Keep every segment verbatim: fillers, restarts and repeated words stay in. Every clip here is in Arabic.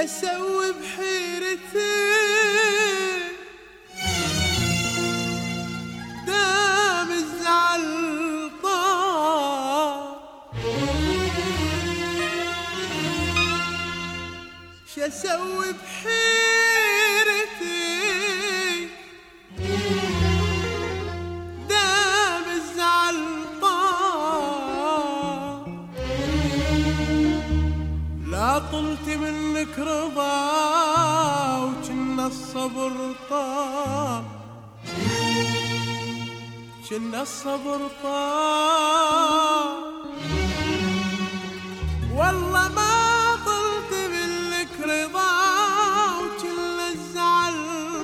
اسوي بحيرتي دام الزعل طار، شاسوي بحيرتي دام الزعل طار، لا طلت منك رضا وجنا الصبر طار، جنا الصبر طار، والله ما طلت منك رضا وجنا الزعل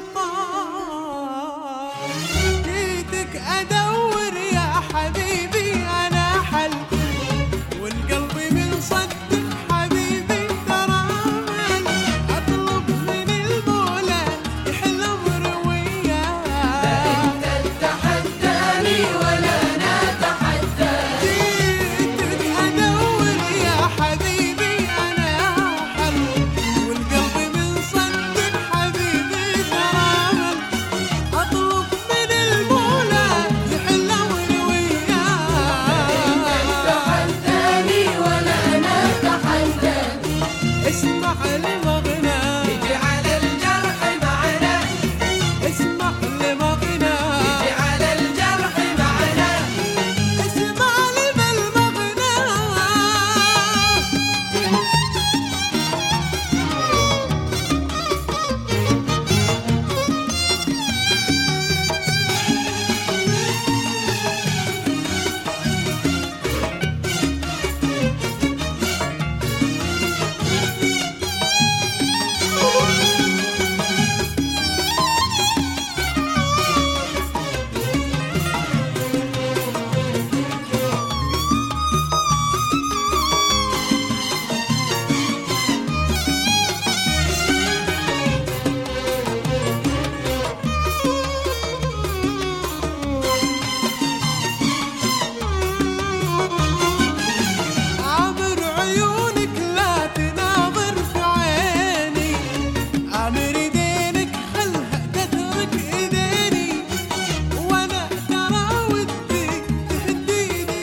طار، جيتك ادور يا حبيبي انا حل والقلب من صدق حبيبي ترى امل، اطلب من المولى يحل امري وياه، لا انت تتحداني ولا انا اتحداك، جيتك ادور يا حبيبي انا حل والقلب من صدق حبيبي ترى امل، اطلب من المولى يحل امري وياه، تتحداني ولا انا اتحداك، اسمع المغنى يجي على الجرح معنا، اسمع المغنى يجي على الجرح معنا، اسمع المغنى عامر عيونك لا تناظر في عيني، عامر ايدينك خلها تترك ايديني، وانا ترى ودي تهديني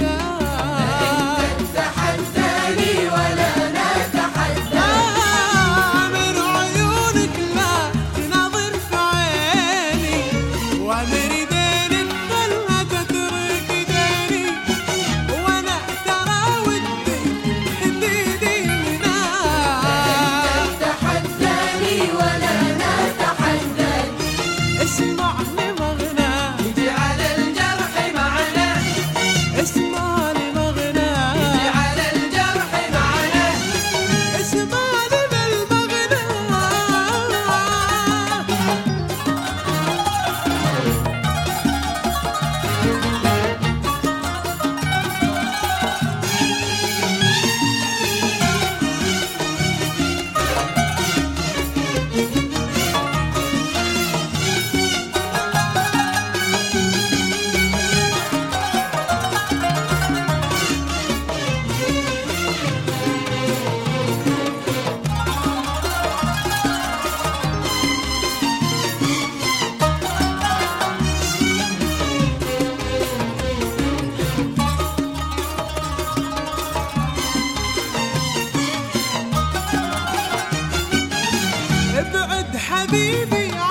منها، تتحداني ولا انا اتحداك، عامر عيونك لا تناظر في عيني، وعامر ايدينك خلها تترك ايديني، وانا ترى ودي تهديني منها، تتحداني ولا انا اتحداك، اسمع لمغنى يجي على الجرح معنا، اسمع لمغنى يجي على الجرح معنا، اسمع للمغنى ابعد حبيبي